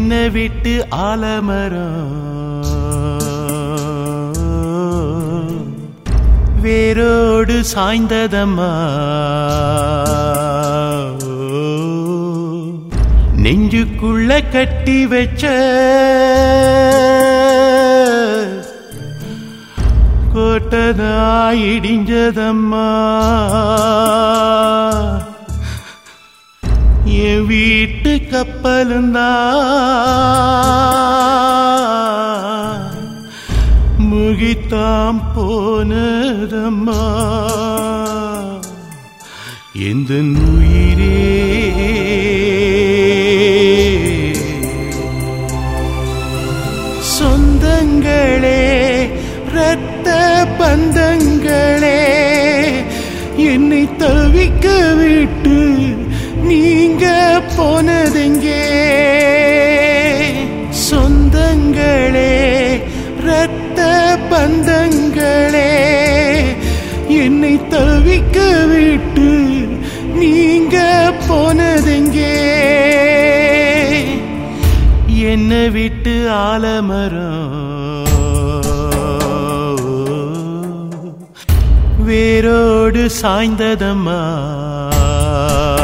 என்னை விட்டு ஆலமரம் வேரோடு சாய்ந்ததம்மா, நெஞ்சுக்குள்ள கட்டி வச்ச கோட்டதாய் இடிஞ்சதம்மா, என் வீட்டு கப்பலுந்தா முகித்தாம் போனதம்மா, எந்த உயிரே சொந்தங்களே இரத்த பந்தங்களே என்னை தவிக்க விட்டு நீங்க போனதெங்கே, சொந்தங்களே இரத்த பந்தங்களே என்னை தவிக்க விட்டு நீங்க போனதெங்கே, என்னை விட்டு ஆலமரம் வேரோடு சாய்ந்ததம்மா.